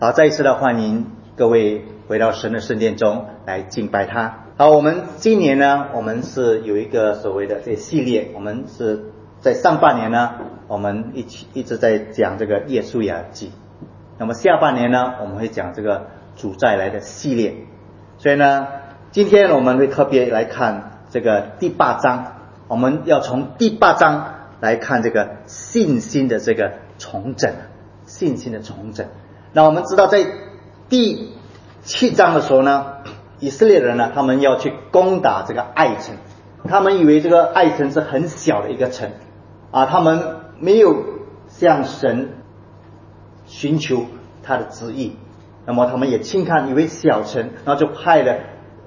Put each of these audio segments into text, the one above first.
好，再一次的欢迎各位回到神的圣殿中来敬拜他。好，我们今年呢，我们是有一个所谓的这个系列，我们是在上半年呢，我们一直在讲这个耶稣亚记。那么下半年呢，我们会讲这个主再来的系列。所以呢，今天我们会特别来看这个第8章，我们要从第8章来看这个信心的这个重整，信心的重整。那我们知道在第7章的时候呢，以色列人呢，他们要去攻打这个爱城，他们以为这个爱城是很小的一个城啊，他们没有向神寻求他的旨意，那么他们也轻看以为小城，然后就派了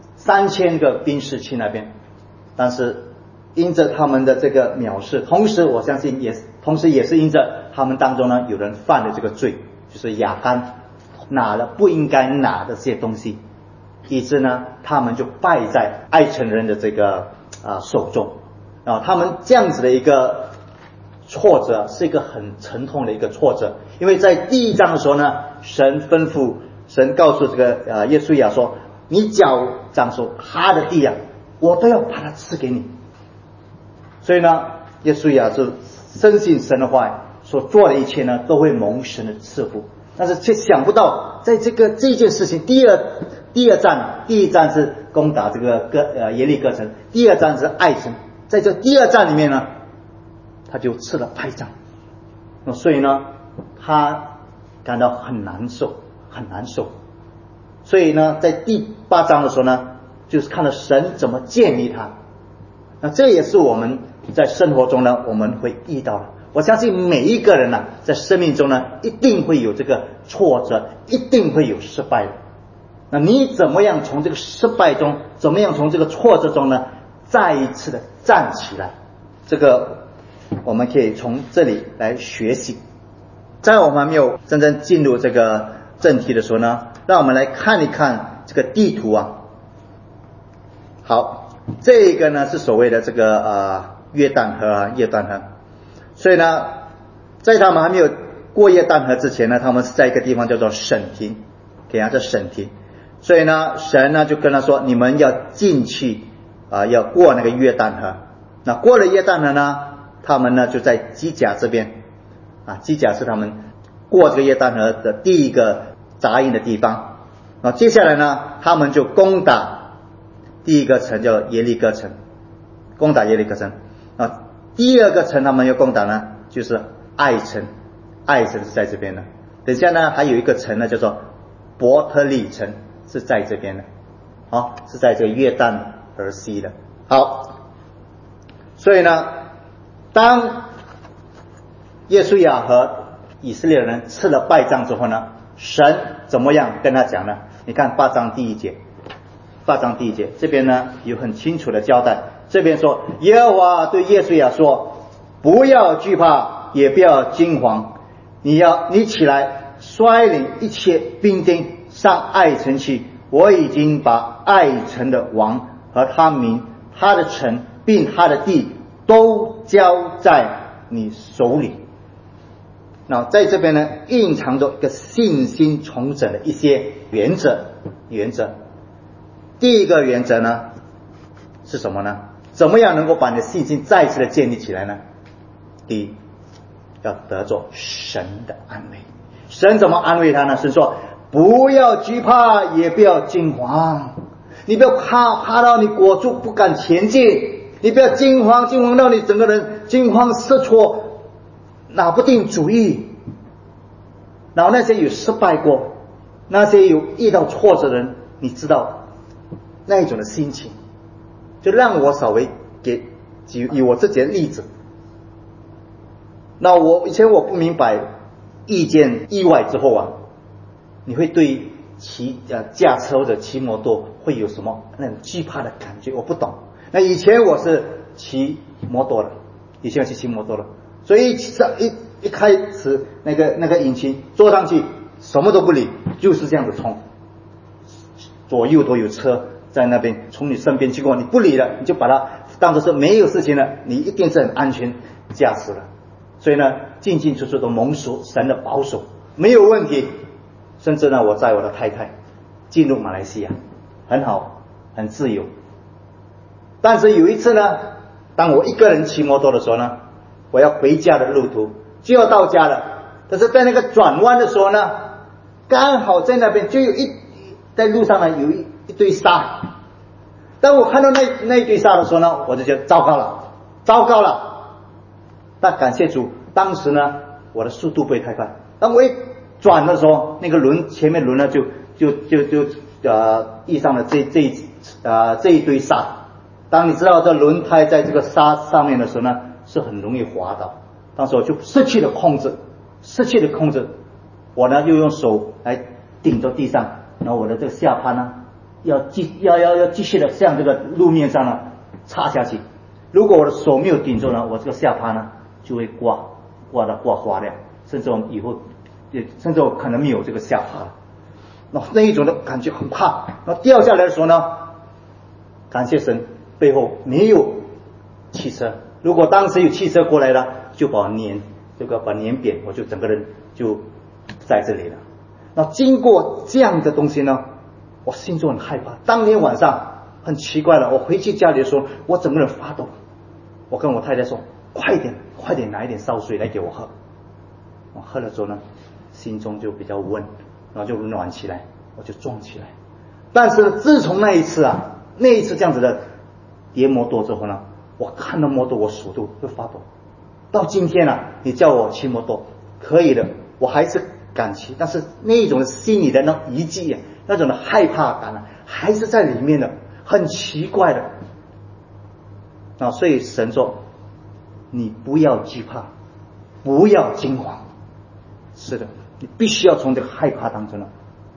3000个兵士去那边。但是因着他们的这个藐视，同时我相信也是因着他们当中呢有人犯了这个罪，就是亚干拿了不应该拿的这些东西，以致呢他们就败在爱城人的这个手中啊。他们这样子的一个挫折是一个很沉痛的一个挫折，因为在第1章的时候呢，神告诉这个耶稣亚说，你脚掌所他的地啊，我都要把它赐给你。所以呢，耶稣亚就深信神的话，所做的一切呢都会蒙神的赐福。但是却想不到在这件事情，第一站是攻打这个耶利哥城，第2站是爱城，在这第2站里面呢，他就吃了败仗。所以呢他感到很难受。所以呢在第8章的时候呢，就是看到神怎么建立他。那这也是我们在生活中呢我们会遇到的。我相信每一个人呢在生命中呢一定会有这个挫折，一定会有失败的。那你怎么样从这个失败中，怎么样从这个挫折中呢再一次的站起来，这个我们可以从这里来学习。在我们还没有真正进入这个正题的时候呢，让我们来看一看这个地图啊。好，这个呢是所谓的这个约旦河约旦河。所以呢在他们还没有过约旦河之前呢，他们是在一个地方叫做审亭，给他叫审亭。所以呢神呢就跟他说，你们要进去要过那个约旦河。那过了约旦河呢，他们呢就在基甲这边基甲是他们过这个约旦河的第一个扎营的地方。那接下来呢，他们就攻打第一个城叫耶利哥城，攻打耶利哥城。第2个城他们要攻打呢，就是爱城，爱城是在这边的。等下呢还有一个城呢叫做伯特利城，是在这边的，是在这个约旦河西的。好，所以呢当耶稣亚和以色列人吃了败仗之后呢，神怎么样跟他讲呢？你看8章第1节这边呢有很清楚的交代。这边说，耶和华对耶稣亚说，不要惧怕，也不要惊惶，你起来率领一切兵丁上爱城去，我已经把爱城的王和他民、他的城并他的地都交在你手里。那在这边呢蕴藏着一个信心重整的一些原则。第一个原则呢是什么呢？怎么样能够把你的信心再次的建立起来呢？第一，要得着神的安慰。神怎么安慰他呢？是说不要惧怕，也不要惊惶。你不要怕到你裹住不敢前进，你不要惊惶到你整个人惊慌失措，拿不定主意。然后那些有失败过，那些有遇到挫折的人，你知道那一种的心情。就让我稍微以我自己的例子。那以前我不明白遇见意外之后你会对驾车或者骑摩托会有什么那种惧怕的感觉，我不懂。那以前我是骑摩托的，所以一开始那个引擎坐上去什么都不理，就是这样子冲，左右都有车在那边从你身边经过，你不理了，你就把它当作是没有事情了，你一定是很安全驾驶了。所以呢进进出出都蒙神的保守，没有问题。 甚至呢，我载我的太太进入马来西亚，很好，很自由。但是有一次呢，当我一个人骑摩托的时候呢，我要回家的路途就要到家了，但是在那个转弯的时候呢，刚好在那边就在路上呢有一堆沙。当我看到那一堆沙的时候呢，我就觉得糟糕了。但感谢主，当时呢我的速度不会太快。当我一转的时候，那个前面轮呢就遇上了这一堆沙。当你知道这轮胎在这个沙上面的时候呢，是很容易滑倒。当时我就失去了控制，我呢又用手来顶着地上，然后我的这个下巴呢要继续的向这个路面上呢插下去。如果我的手没有顶住呢，我这个下巴呢就会刮花掉，甚至我可能没有这个下巴了。那一种的感觉很怕。那掉下来的时候呢，感谢神背后没有汽车，如果当时有汽车过来了，就把我碾扁，我就整个人就在这里了。那经过这样的东西呢，我心中很害怕。当天晚上很奇怪了，我回去家里的时候，我整个人发抖。我跟我太太说，快点拿一点烧水来给我喝。我喝了之后呢，心中就比较温，然后就暖起来，我就壮起来。但是自从那一次这样子的叠摩托之后呢，我看到摩托我手都会发抖。到今天你叫我骑摩托可以的，我还是敢骑，但是那种心里的那遗迹那种的害怕感还是在里面的，很奇怪的。所以神说，你不要惧怕，不要惊慌。是的，你必须要从这个害怕当中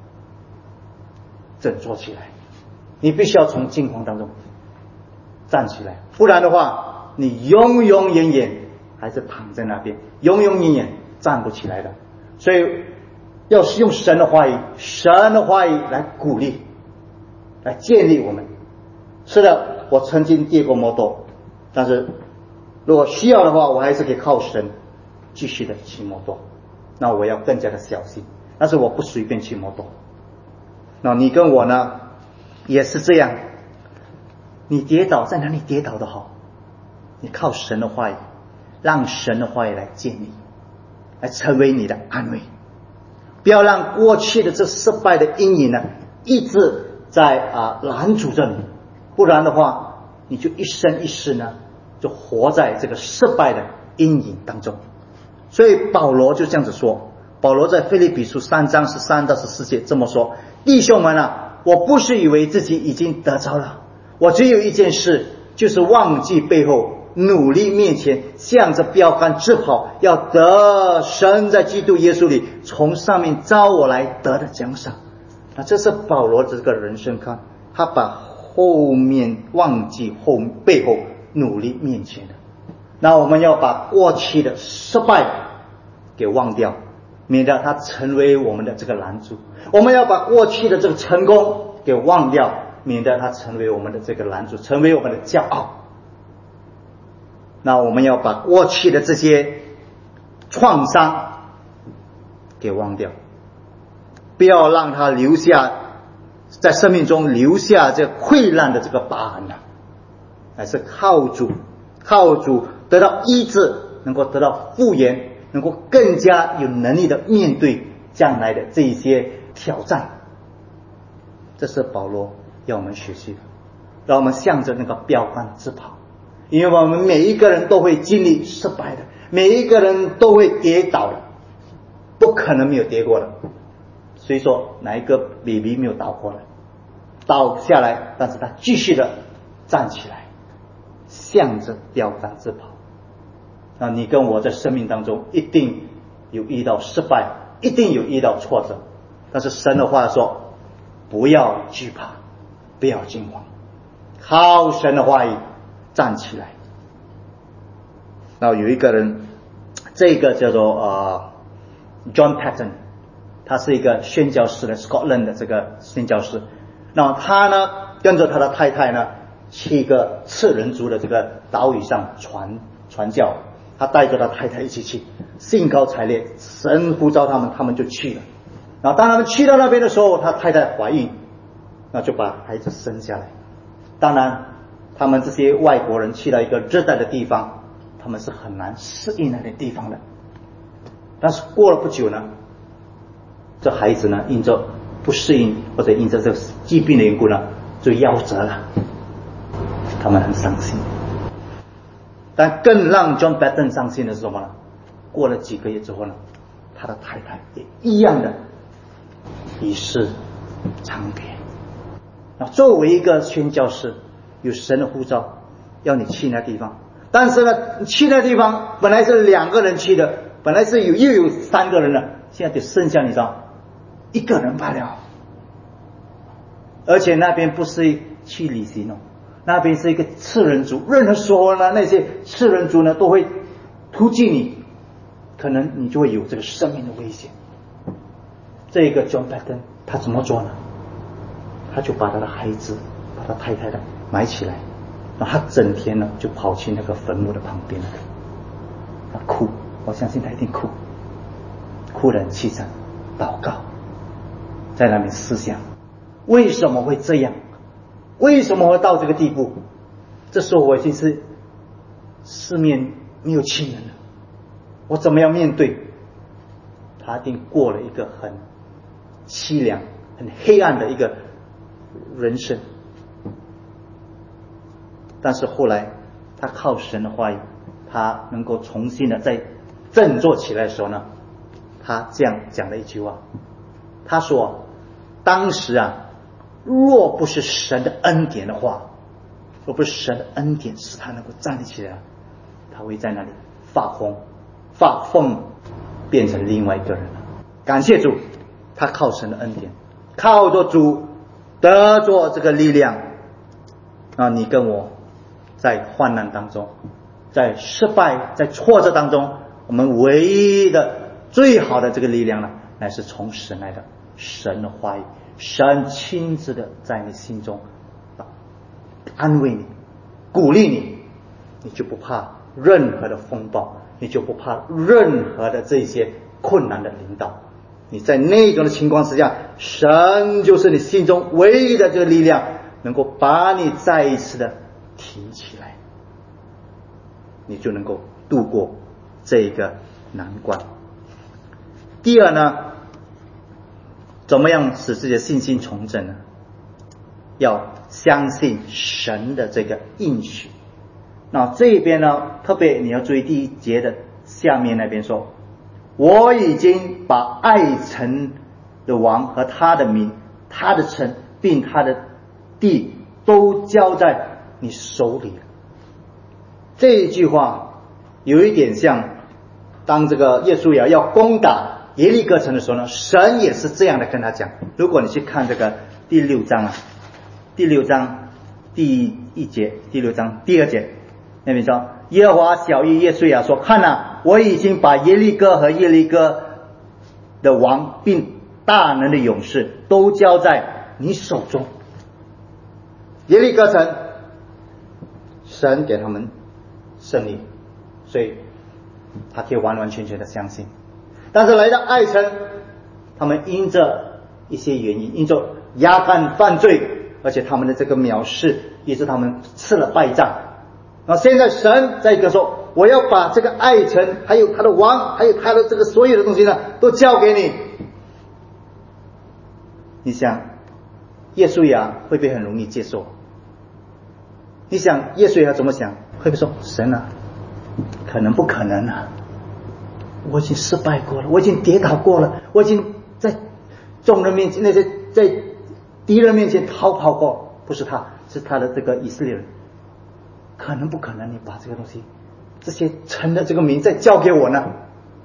振作起来，你必须要从惊慌当中站起来，不然的话，你永远还是躺在那边，永远站不起来的。所以要用神的话语来鼓励，来建立我们。是的，我曾经跌过摩托，但是如果需要的话，我还是可以靠神继续的骑摩托。那我要更加的小心，但是我不随便骑摩托。那你跟我呢也是这样，你跌倒在哪里跌倒的好，你靠神的话语，让神的话语来建立，来成为你的安慰。不要让过去的这失败的阴影一直在拦阻着你，不然的话，你就一生一世呢就活在这个失败的阴影当中。所以保罗就这样子说，保罗在腓立比书3章13到14节这么说：弟兄们我不是以为自己已经得着了，我只有一件事，就是忘记背后，努力面前，向着标杆直跑，要得神在基督耶稣里从上面召我来得的奖赏。这是保罗这个人生观，他把后面忘记背后，努力面前的。那我们要把过去的失败给忘掉，免得它成为我们的这个拦阻。我们要把过去的这个成功给忘掉，免得它成为我们的这个拦阻，成为我们的骄傲。那我们要把过去的这些创伤给忘掉，不要让它留下在生命中留下这溃烂的这个疤痕还是靠主得到医治，能够得到复原，能够更加有能力的面对将来的这一些挑战。这是保罗要我们学习的，让我们向着那个标杆直跑。因为我们每一个人都会经历失败的，每一个人都会跌倒的，不可能没有跌过的。所以说哪一个 baby 没有倒过来，倒下来，但是他继续的站起来，向着标杆直跑。那你跟我在生命当中一定有遇到失败，一定有遇到挫折，但是神的话说，不要惧怕，不要惊慌，靠神的话语站起来。然后有一个人，这个叫做John Paton， 他是一个宣教士的 Scotland 的这个宣教士。那他呢跟着他的太太呢去一个次人族的这个岛屿上传教，他带着他太太一起去，兴高采烈，神呼召他们就去了。 然后当他们去到那边的时候，他太太怀孕，那就把孩子生下来。当然他们这些外国人去到一个热带的地方，他们是很难适应那些地方的。但是过了不久呢，这孩子呢因着不适应或者因着这个疾病的缘故呢，就夭折了。他们很伤心。但更让 John Batten 伤心的是什么呢？过了几个月之后呢，他的太太也一样的与世长别。那作为一个宣教士，有神的呼召要你去那地方，但是呢，去那地方本来是2个人去的，本来是又有3个人了，现在就剩下你知道1个人罢了。而且那边不是去旅行哦，那边是一个吃人族，任何时候呢，那些吃人族呢都会突击你，可能你就会有这个生命的危险。这个 John Batten 他怎么做呢？他就把他的孩子，把他太太的埋起来，然后他整天呢就跑去那个坟墓的旁边，他哭，我相信他一定哭，哭得很凄惨，祷告，在那边思想为什么会这样，为什么会到这个地步。这时候我已经是四面没有亲人了，我怎么样面对？他一定过了一个很凄凉很黑暗的一个人生。但是后来他靠神的话语，他能够重新的再振作起来的时候呢，他这样讲了一句话，他说当时啊，若不是神的恩典的话，若不是神的恩典使他能够站立起来，他会在那里发疯变成另外一个人了。感谢主，他靠神的恩典，靠着主得着这个力量。你跟我在患难当中，在失败在挫折当中，我们唯一的最好的这个力量呢，乃是从神来的，神的话语，神亲自的在你心中安慰你鼓励你，你就不怕任何的风暴，你就不怕任何的这些困难的领导。你在那种的情况之下，神就是你心中唯一的这个力量，能够把你再一次的提起来，你就能够度过这个难关。第二呢，怎么样使自己的信心重振呢？要相信神的这个应许。那这边呢，特别你要注意第1节的下面那边说，我已经把爱城的王和他的民、他的城并他的地都交在你手里了。这一句话有一点像当这个耶稣要攻打耶利哥城的时候呢，神也是这样的跟他讲。如果你去看这个第6章啊，第6章第1节，第6章第2节那边说，耶和华晓谕约书亚说，看啊，我已经把耶利哥和耶利哥的王并大能的勇士都交在你手中。耶利哥城神给他们胜利，所以他可以完完全全的相信。但是来到爱城，他们因着一些原因，因着亚干犯罪，而且他们的这个藐视，以致他们吃了败仗。现在神在跟说，我要把这个爱城还有他的王还有他的这个所有的东西呢都交给你。你想耶稣亚会不会很容易接受？你想耶稣亚怎么想？会不会说，神啊，可能不可能啊，我已经失败过了，我已经跌倒过了，我已经在众人面前那些在敌人面前逃跑过，不是他，是他的这个以色列人，可能不可能你把这个东西这些城的这个名再交给我呢？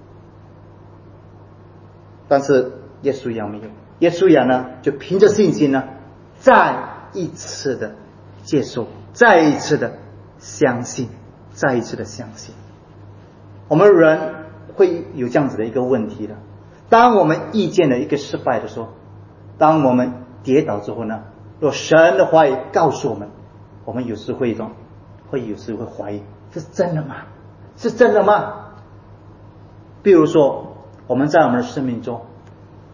但是耶稣亚没有，耶稣亚呢就凭着信心呢再一次的接受，再一次的相信，再一次的相信。我们人会有这样子的一个问题的，当我们遇见了一个失败的时候，当我们跌倒之后呢，若神的话语告诉我们，我们有时会怀疑，这是真的吗？是真的吗？比如说我们在我们的生命中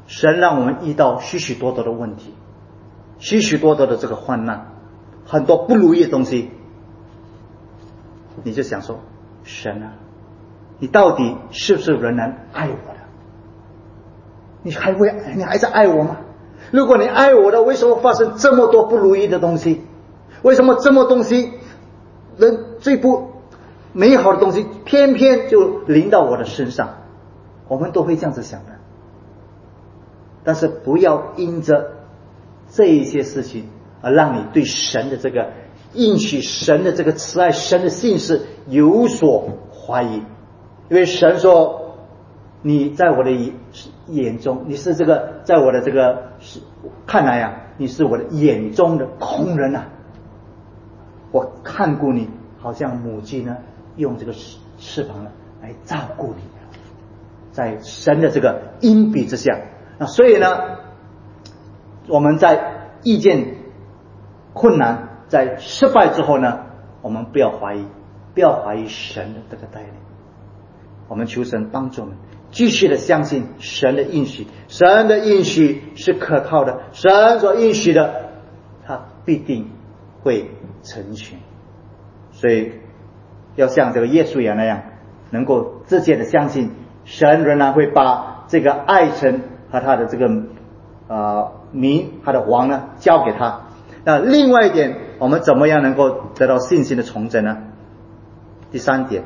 神让我们遇到许许多多的问题，许许多多的这个患难，很多不如意的东西，你就想说，神啊，你到底是不是仍然爱我的？你还在爱我吗？如果你爱我的，为什么发生这么多不如意的东西？为什么这么东西，人最不美好的东西偏偏就临到我的身上？我们都会这样子想的。但是不要因着这一些事情而让你对神的这个应许，神的这个慈爱，神的信实有所怀疑。因为神说，你在我的眼中，你是这个，在我的这个看来啊，你是我的眼中的瞳人啊。我看顾你，好像母鸡呢用这个翅膀呢来照顾你，在神的这个荫庇之下。所以呢，我们在遇见困难，在失败之后呢，我们不要怀疑神的这个带领。我们求神帮助我们继续的相信神的应许，神的应许是可靠的，神所应许的他必定会成全。所以要像这个耶稣那样，能够直接的相信神仍然会把这个爱城和他的这个民，他的王呢交给他。那另外一点，我们怎么样能够得到信心的重整呢？第三点，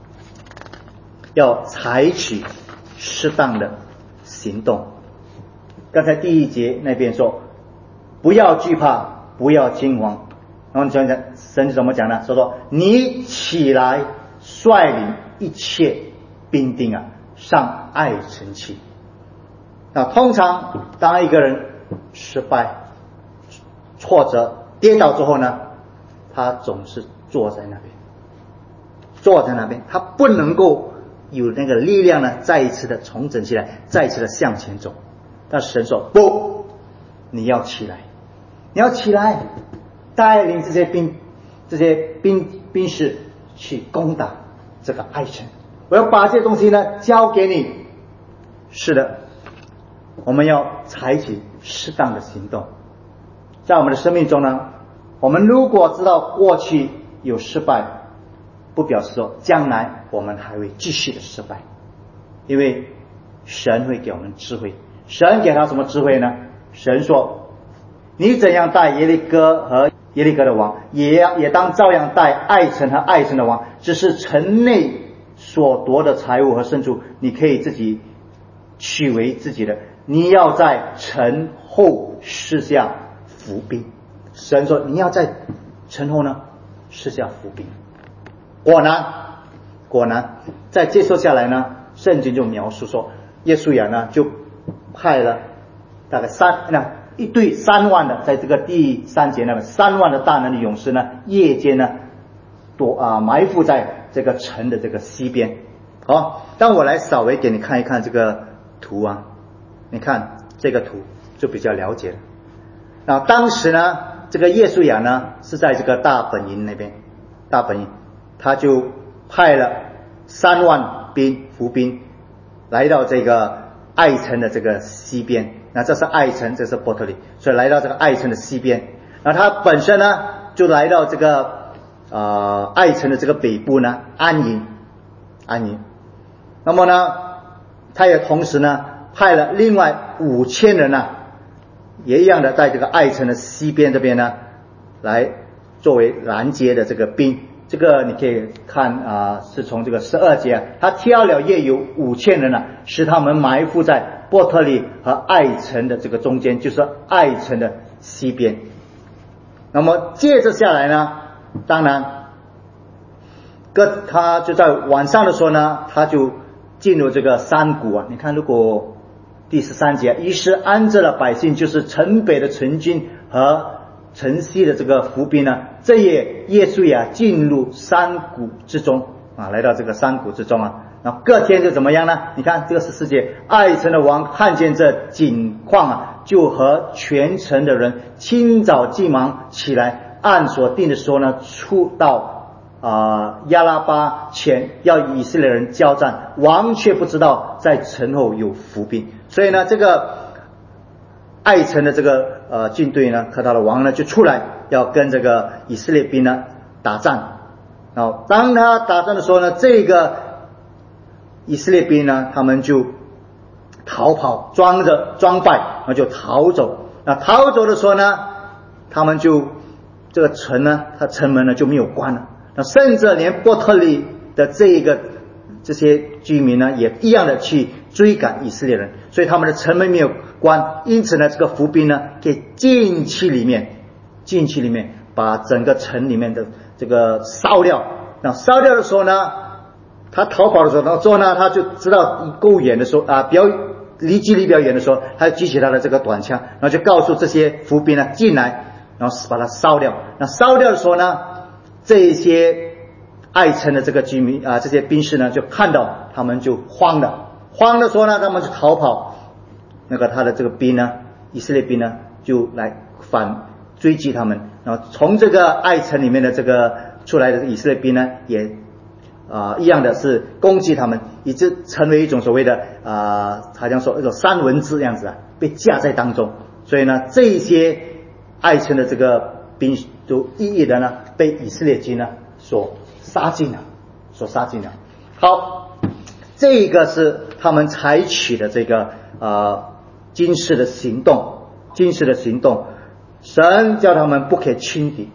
要采取适当的行动。刚才第一节那边说，不要惧怕，不要惊慌。然后你想想神是怎么讲呢？说你起来率领一切兵丁啊，上爱城去。那通常当一个人失败、挫折、跌倒之后呢，他总是坐在那边，他不能够有那个力量呢，再一次的重整起来，再一次的向前走。但神说不，你要起来，带领这些兵士去攻打这个爱城。我要把这些东西呢交给你。是的，我们要采取适当的行动。在我们的生命中呢，我们如果知道过去有失败，不表示说将来我们还会继续的失败，因为神会给我们智慧。神给他什么智慧呢？神说，你怎样待耶利哥和耶利哥的王，也当照样待爱城和爱城的王。只是城内所夺的财物和牲畜，你可以自己取为自己的，你要在城后施下伏兵。神说你要在城后呢施下伏兵。果然在接受下来呢，圣经就描述说，耶稣亚呢就派了大概一队3万的，在这个第3节那个3万的大能的勇士呢，夜间呢埋伏在这个城的这个西边。好，当我来稍微给你看一看这个图啊，你看这个图就比较了解了。那当时呢，这个耶稣亚呢是在这个大本营那边，他就派了3万伏兵来到这个爱城的这个西边。那这是爱城，这是伯特利，所以来到这个爱城的西边。那他本身呢就来到这个爱城的这个北部呢安营。那么呢，他也同时呢派了另外5000人呢，也一样的在这个爱城的西边这边呢，来作为拦截的这个兵。这个你可以看是从这个12节他挑了约有5000人呢，使他们埋伏在伯特利和爱城的这个中间，就是爱城的西边。那么接着下来呢，当然他就在晚上的时候呢，他就进入这个山谷啊。你看如果第13节，于是安置了百姓，就是城北的城军和城西的这个伏兵呢，这夜耶稣亚进入山谷之中来到这个山谷之中啊。然后隔天就怎么样呢？你看这个14节，爱城的王看见这景况就和全城的人清早急忙起来，按所定的时候呢，出到亚拉巴前，要与以色列人交战。王却不知道在城后有伏兵。所以呢，这个艾城的这个军队呢，和他的王呢就出来要跟这个以色列兵呢打仗。然后当他打仗的时候呢，这个以色列兵呢，他们就逃跑，装败，然后就逃走。那逃走的时候呢，他们就这个城呢，它城门呢就没有关了。那甚至连伯特利的这些居民呢，也一样的去追赶以色列人，所以他们的城门没有关。因此呢，这个伏兵呢，可以进去里面把整个城里面的这个烧掉。那烧掉的时候呢，他逃跑的时候，然后之后呢，他就知道够远的时候离距离比较远的时候，他就举起他的这个短枪，然后就告诉这些伏兵呢进来，然后把它烧掉。那烧掉的时候呢，这些艾城的这个居民这些兵士呢就看到，他们就慌的时候呢，他们就逃跑。那个他的这个兵呢，以色列兵呢就来反追击他们，然后从这个艾城里面的这个出来的以色列兵呢，也一样的是攻击他们，以致成为一种所谓的好像说一种三文治这样子被架在当中。所以呢，这些艾城的这个兵都一一的呢被以色列军呢所杀尽了。好，这个是他们采取的这个军事的行动。神叫他们不可以轻敌，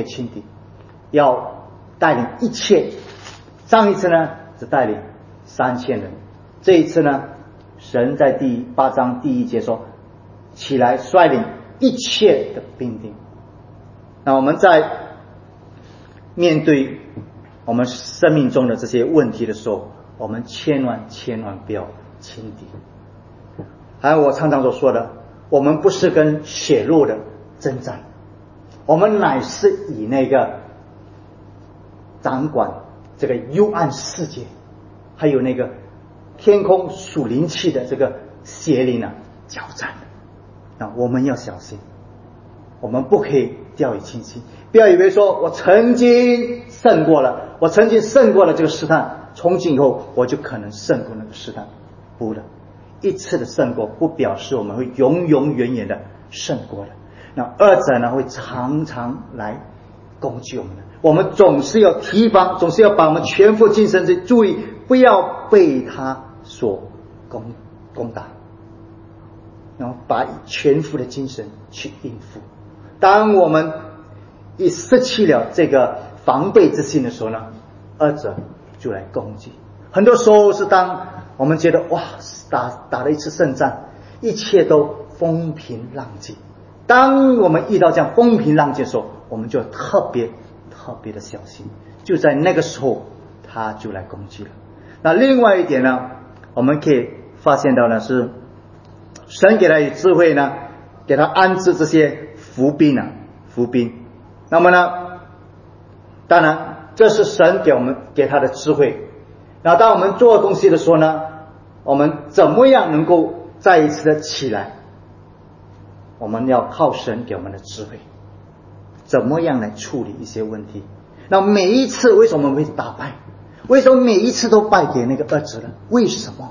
要带领一切。上一次呢只带领3000人，这一次呢，神在第8章第1节说，起来率领一切的兵丁。那我们在面对我们生命中的这些问题的时候，我们千万不要轻敌。还有我常常所说的，我们不是跟血肉的征战，我们乃是以那个掌管这个幽暗世界，还有那个天空属灵气的这个邪灵交战的。那我们要小心，我们不可以掉以轻心。不要以为说我曾经胜过了这个试探，从今以后我就可能胜过那个试探。不的，一次的胜过不表示我们会永远的胜过的。那二者呢会常常来攻击我们的，我们总是要提防，总是要把我们全副精神去注意，不要被他所攻打，然后把全副的精神去应付。当我们一失去了这个防备之心的时候呢，二者就来攻击。很多时候是当我们觉得哇，打了一次胜战，一切都风平浪静。当我们遇到这样风平浪静的时候，我们就特别的小心。就在那个时候，他就来攻击了。那另外一点呢，我们可以发现到呢，是神给他以智慧呢，给他安置这些伏兵。那么呢，当然这是神给他的智慧。然后当我们做东西的时候呢，我们怎么样能够再一次的起来？我们要靠神给我们的智慧，怎么样来处理一些问题。那每一次为什么会打败？为什么每一次都败给那个二子呢？为什么？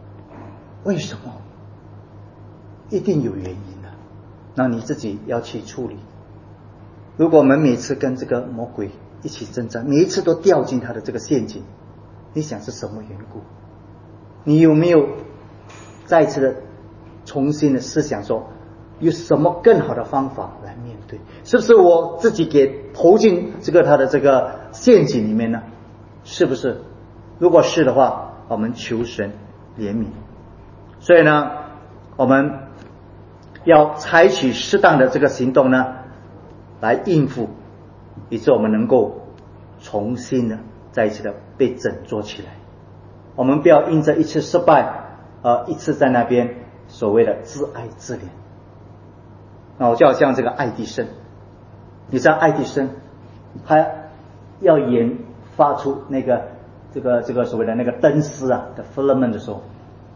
一定有原因的。那你自己要去处理。如果我们每次跟这个魔鬼一起征战，每一次都掉进他的这个陷阱，你想是什么缘故？你有没有再一次的重新的思想说，有什么更好的方法来面对？是不是我自己给投进他的这个陷阱里面呢？是不是？如果是的话，我们求神怜悯。所以呢，我们要采取适当的这个行动呢，来应付，以致我们能够重新的再一次的被振作起来。我们不要因着一次失败一次在那边所谓的自哀自怜。那我就好像这个爱迪生，你知道爱迪生他要研发出那个这个所谓的那个灯丝的 filament 的时候，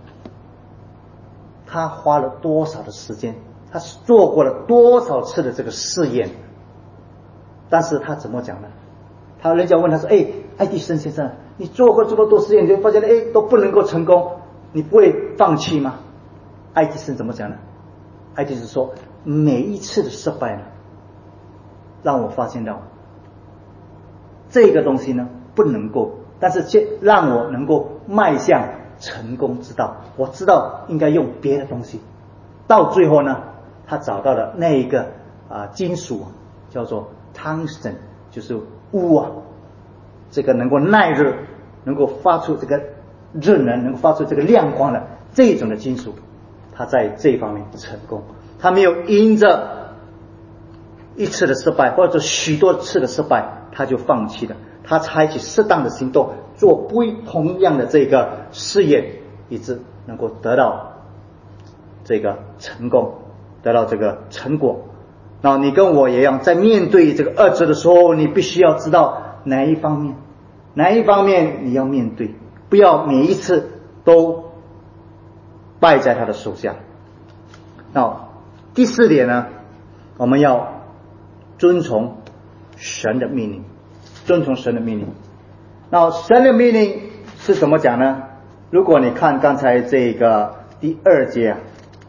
他花了多少的时间，他做过了多少次的这个试验。但是他怎么讲呢？人家问他说，爱迪生先生，你做过这么多试验，你就发现都不能够成功，你不会放弃吗？爱迪生怎么讲呢？ 爱迪生说，每一次的失败呢，让我发现到这个东西呢不能够，但是让我能够迈向成功之道。我知道应该用别的东西。到最后呢，他找到了那一个金属叫做 tungsten， 就是钨啊，这个能够耐热，能够发出这个热能，能够发出这个亮光的这种的金属，他在这一方面成功。他没有因着一次的失败或者许多次的失败他就放弃了，他采取适当的行动，做不同样的这个事业，以致能够得到这个成功，得到这个成果。然后你跟我一样，在面对这个恶者的时候，你必须要知道哪一方面你要面对，不要每一次都败在他的手下。那第4点呢，我们要遵从神的命令，遵从神的命令。那神的命令是怎么讲呢？如果你看刚才这个第2节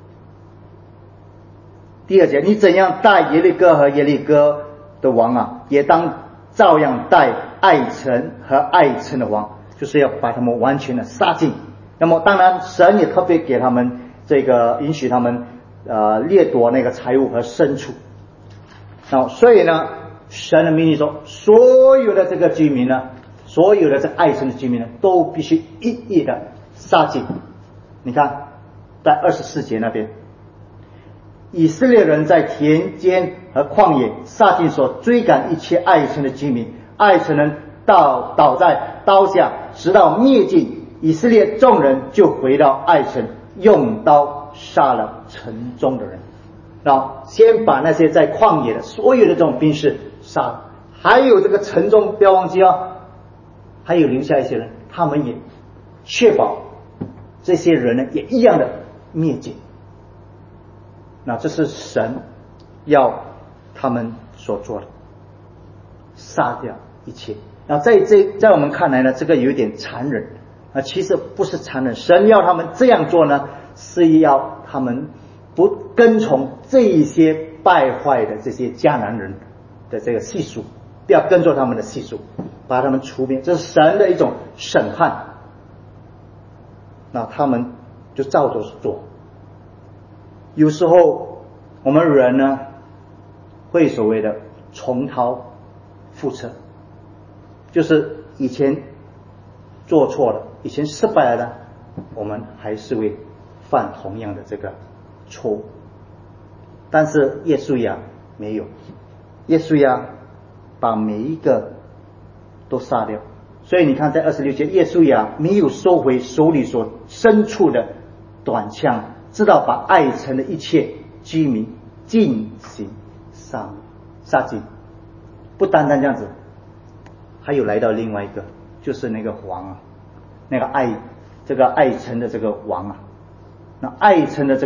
你怎样待耶利哥和耶利哥的王啊，也当照样待爱城和爱城的王，就是要把他们完全的杀尽。那么当然神也特别给他们这个允许他们掠夺那个财物和牲畜。所以呢，神的命令说，所有的这个居民呢，所有的这爱城的居民呢，都必须一一的杀尽。你看在24节那边，以色列人在田间和旷野杀尽所追赶一切爱城的居民，爱城人倒在刀下，直到灭尽。以色列众人就回到爱城，用刀杀了城中的人。然后先把那些在旷野的所有的这种兵士杀了，还有这个城中不要忘记还有留下一些人，他们也确保这些人呢也一样的灭尽。那这是神要他们所做的，杀掉一切。那在我们看来呢，这个有点残忍其实不是残忍，神要他们这样做呢，是要他们不跟从这一些败坏的这些迦南人的这个习俗，不要跟着他们的习俗，把他们除灭，这是神的一种审判。那他们就照着做。有时候我们人呢会所谓的重蹈覆辙，就是以前做错了，以前失败了，我们还是会犯同样的这个错误。但是耶稣呀没有，耶稣呀把每一个都杀掉。所以你看在26节，耶稣呀没有收回手里所伸出的短枪，知道把爱城的一切居民进行杀尽。不单单这样子，还有来到另外一个，就是那个王那个爱城的这个王那爱城的这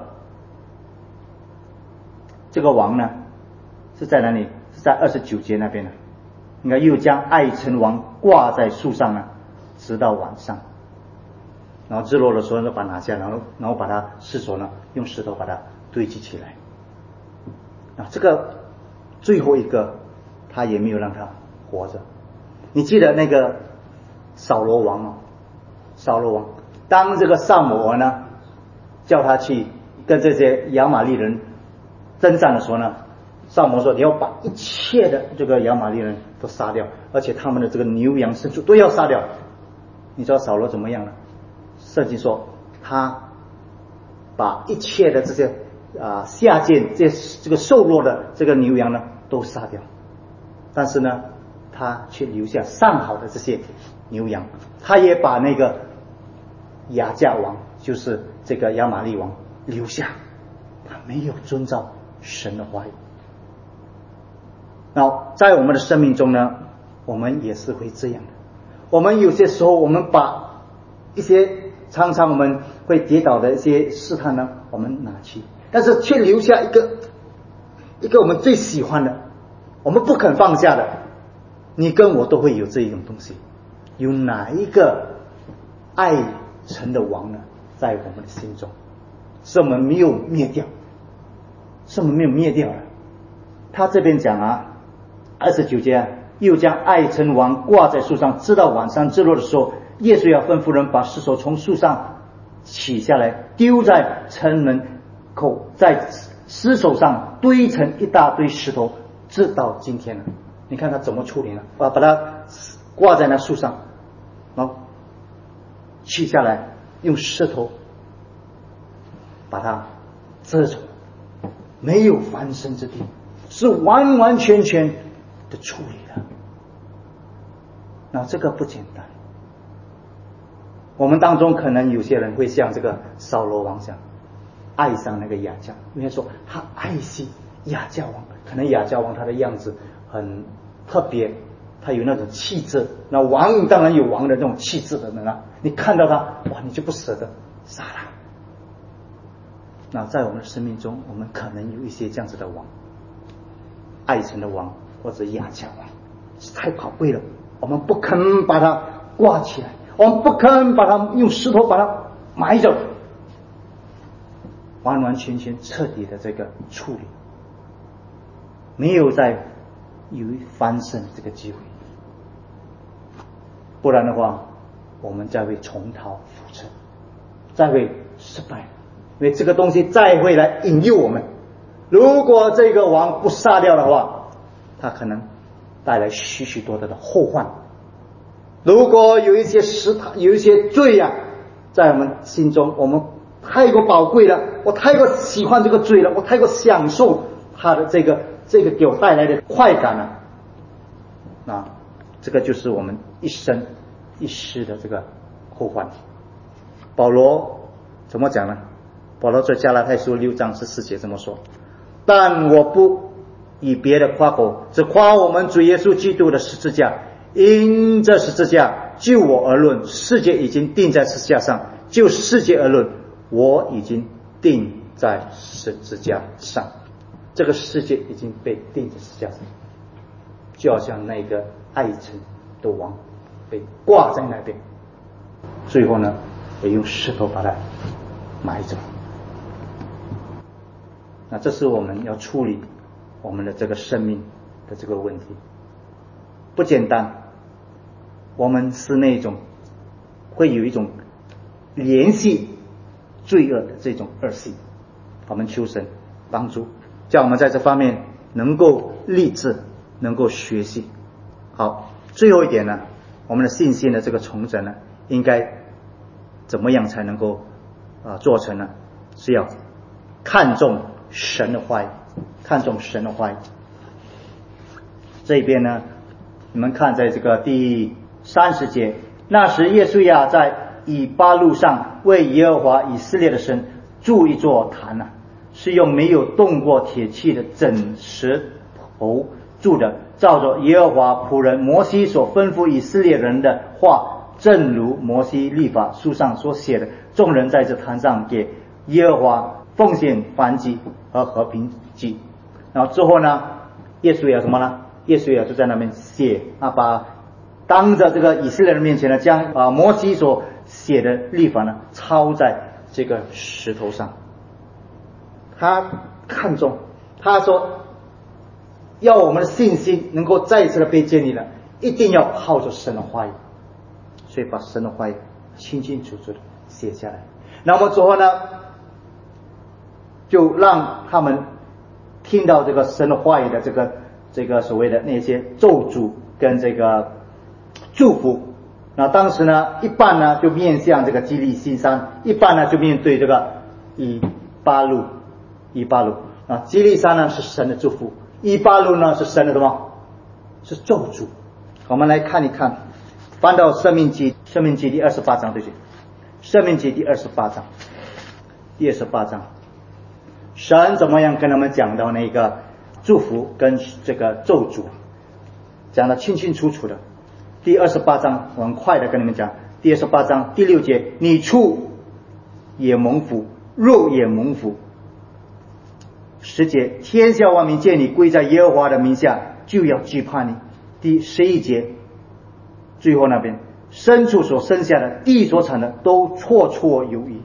个王呢是在哪里？是在29节那边应该又将爱城王挂在树上直到晚上，然后日落的时候呢把它拿下，然后把它尸首呢用石头把它堆积起来。这个最后一个他也没有让他活着。你记得那个扫罗王当这个撒母耳呢叫他去跟这些亚玛力人征战的时候呢，撒母耳说你要把一切的这个亚玛力人都杀掉，而且他们的这个牛羊牲畜都要杀掉。你知道扫罗怎么样呢？圣经说他把一切的这些下贱这个瘦弱的这个牛羊呢都杀掉，但是呢他却留下上好的这些牛羊。他也把那个亚甲王，就是这个亚玛力王留下，他没有遵照神的话语。那在我们的生命中呢，我们也是会这样的。我们有些时候我们把一些常常我们会跌倒的一些试探呢我们拿去，但是却留下一个我们最喜欢的，我们不肯放下的。你跟我都会有这一种东西。有哪一个爱城的王呢在我们的心中，是我们没有灭掉， 是没有灭掉了。他这边讲啊，29节又将爱城王挂在树上，直到晚上日落的时候，耶稣要吩咐人把尸首从树上取下来，丢在城门口，在尸首上堆成一大堆石头，直到今天了。你看他怎么处理呢？把它挂在那树上，然后取下来，用石头把它遮住，没有翻身之地，是完完全全的处理了。那这个不简单。我们当中可能有些人会像这个扫罗王这样爱上那个亚甲，因为说他爱惜亚甲王，可能亚甲王他的样子很特别，他有那种气质，那王当然有王的那种气质的人啊，你看到他哇，你就不舍得杀他。那在我们的生命中，我们可能有一些这样子的王，爱神的王或者亚甲王，太宝贵了，我们不肯把它挂起来，我们不肯把它用石头把它埋着，完完全全彻底的这个处理，没有再有翻身这个机会，不然的话我们再会重蹈覆辙，再会失败，因为这个东西再会来引诱我们。如果这个王不杀掉的话，他可能带来许许多多的后患。如果有一些罪啊在我们心中，我们太过宝贵了，我太过喜欢这个罪了，我太过享受他的这个给我带来的快感了，那这个就是我们一生一世的这个后患。保罗怎么讲呢？保罗在加拉太书6章14节这么说：但我不以别的夸口，只夸我们主耶稣基督的十字架。因这十字架，就我而论，世界已经定在十字架上；就世界而论，我已经定在十字架上。这个世界已经被定在十字架上，就好像那个爱城的王被挂在那边，最后呢也用石头把它埋着。那这是我们要处理我们的这个生命的这个问题，不简单。我们是那种会有一种联系罪恶的这种恶性，我们求神帮助，叫我们在这方面能够立志，能够学习。好，最后一点呢，我们的信心的这个重整呢，应该怎么样才能够做成呢？是要看重神的话语，看重神的话语。这边呢，你们看在这个第30节，那时耶稣亚在以巴路上为耶和华以色列的神筑一座坛啊，是用没有动过铁器的整石头筑的，照着耶和华仆人摩西所吩咐以色列人的话，正如摩西律法书上所写的，众人在这坛上给耶和华奉献燔祭和和平祭。然后之后呢，耶稣亚什么呢？耶稣亚就在那边写把当着这个以色列人面前呢，将摩西所写的律法呢抄在这个石头上。他看重，他说要我们的信心能够再一次的被建立了，一定要靠着神的话语，所以把神的话语清清楚楚的写下来。那么之后呢，就让他们听到这个神的话语的这个所谓的那些咒诅跟这个祝福。那当时呢，一半呢就面向这个基利心山，一半呢就面对这个以巴路。基利山呢是神的祝福，以巴路呢是神的什么？是咒诅。我们来看一看，翻到申命记第28章，对不对？申命记第28章，神怎么样跟他们讲到那个祝福跟这个咒诅，讲得清清楚楚的。第28章，我很快的跟你们讲。第28章第6节，你出也蒙福，入也蒙福。10节，天下万民见你归在耶和华的名下，就要惧怕你。第11节，最后那边，牲畜所生下的，地所产的，都绰绰有余。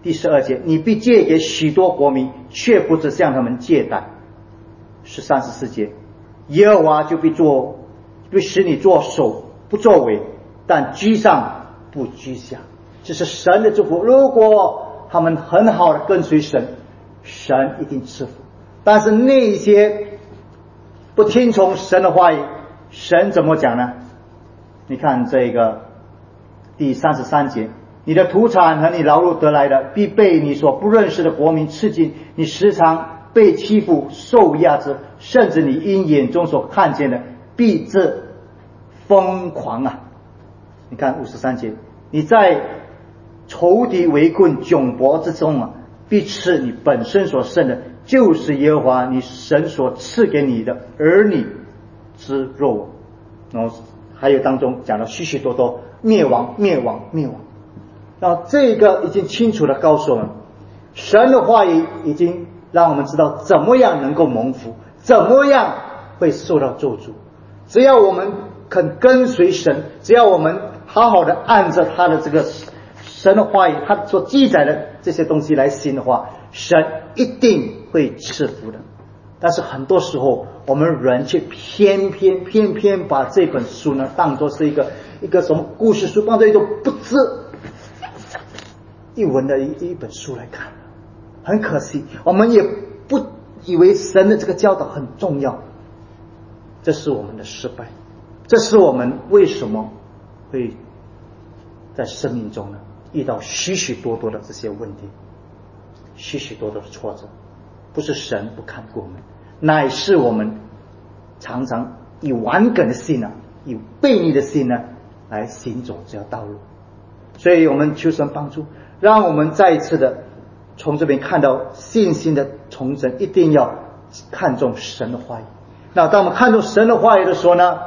第12节，你必借给许多国民，却不是向他们借贷。13、14节，耶和华就必使你作首不作尾，但居上不居下。这是神的祝福。如果他们很好的跟随神，神一定赐福。但是那些不听从神的话语，神怎么讲呢？你看这个第33节，你的土产和你劳碌得来的，必被你所不认识的国民吃尽，你时常被欺负受压制，甚至你因眼中所看见的，必致疯狂啊！你看53节，你在仇敌围困窘迫之中啊，必吃你本身所剩的，就是耶和华你神所赐给你的儿女之肉。然后还有当中讲了许许多多灭亡。然后这个已经清楚的告诉我们，神的话语已经让我们知道怎么样能够蒙福，怎么样会受到咒诅。只要我们肯跟随神，只要我们好好的按着他的这个神的话语，他所记载的这些东西来行的话，神一定会赐福的。但是很多时候我们人却偏偏把这本书呢当作是一个什么故事书，当作一种不值一文的一本书来看。很可惜，我们也不以为神的这个教导很重要。这是我们的失败，这是我们为什么会在生命中呢遇到许许多多的这些问题，许许多多的挫折。不是神不看顾我们，乃是我们常常以顽梗的心呢，以悖逆的心呢来行走这条道路。所以我们求神帮助，让我们再一次的从这边看到信心的重整，一定要看重神的话语。那当我们看重神的话语的时候呢，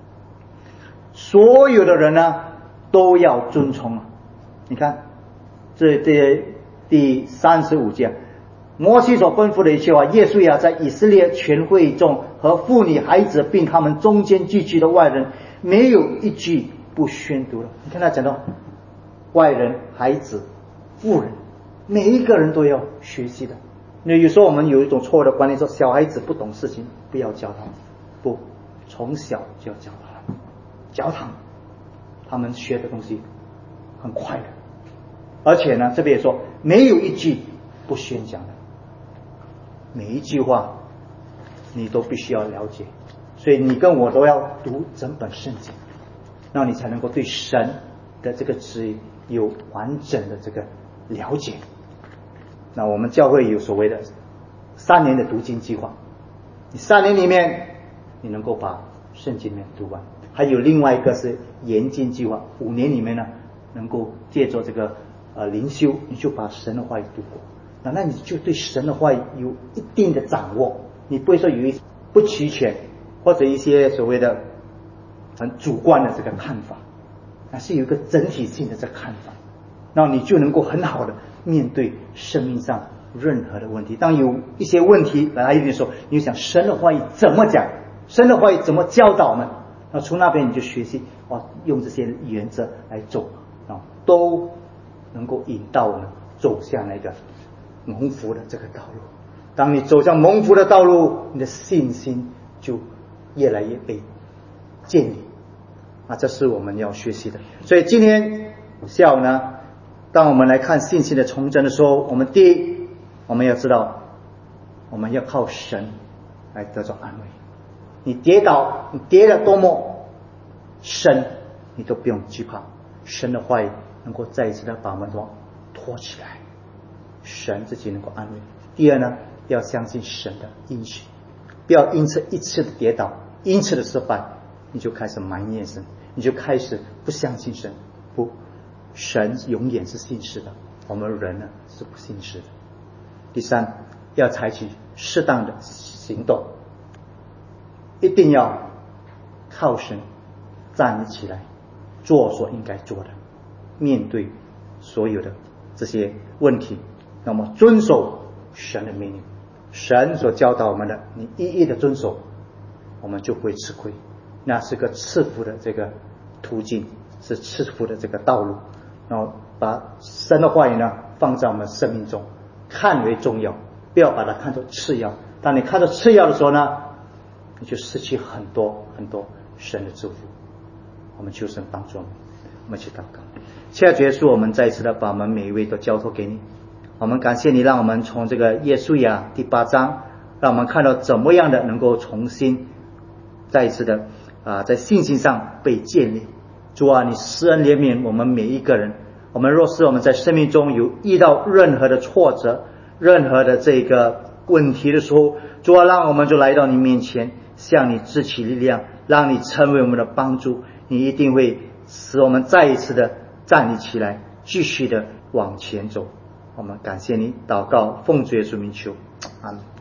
所有的人呢都要遵从。你看这第35节，摩西所吩咐的一切话，耶稣也在以色列全会众和妇女孩子并他们中间聚集的外人，没有一句不宣读了。你看他讲到外人、孩子、妇人，每一个人都要学习的。那有时候我们有一种错误的观念，说小孩子不懂事情不要教他们，不，从小就要教他们，教他们学的东西很快的。而且呢这边也说没有一句不宣讲的，每一句话你都必须要了解。所以你跟我都要读整本圣经，那你才能够对神的这个旨意有完整的这个了解。那我们教会有所谓的3年的读经计划，你3年里面你能够把圣经里面读完。还有另外一个是研经计划，5年里面呢能够借着这个灵修，你就把神的话语读过。那你就对神的话语有一定的掌握，你不会说有一不齐全或者一些所谓的很主观的这个看法，而是有一个整体性的这个看法，那你就能够很好的面对生命上任何的问题。当有一些问题来临的时候，你就想神的话语怎么讲，神的话语怎么教导我们，那从那边你就学习用这些原则来走，都能够引导我们走向那个蒙福的这个道路。当你走向蒙福的道路，你的信心就越来越被建立这是我们要学习的。所以今天下午呢，当我们来看信心的重整的时候，第一我们要知道我们要靠神来得到安慰。你跌倒，你跌得多么深，你都不用惧怕，神的话语能够再一次的把我们托起来，神自己能够安慰。第二呢，要相信神的应许，不要因此一次的跌倒，因此的失败，你就开始埋怨神，你就开始不相信神。不，神永远是信实的，我们人呢是不信实的。第三，要采取适当的行动，一定要靠神站立起来，做所应该做的，面对所有的这些问题，那么遵守神的命令，神所教导我们的，你一一的遵守，我们就不会吃亏。那是个赐福的这个途径，是赐福的这个道路。然后把神的话语呢放在我们生命中，看为重要，不要把它看作次要。当你看作次要的时候呢，你就失去很多很多神的祝福。我们求神帮助我们，我们去祷告。现在结束，我们再一次的把我们每一位都交托给你。我们感谢你，让我们从这个耶稣亚第8章，让我们看到怎么样的能够重新再一次的在信心上被建立。主啊，你施恩怜悯我们每一个人。我们若是我们在生命中有遇到任何的挫折，任何的这个问题的时候，主啊，让我们就来到你面前，向你支起力量，让你成为我们的帮助。你一定会使我们再一次的站立起来，继续的往前走。我们感谢你，祷告奉主耶稣名求，阿们。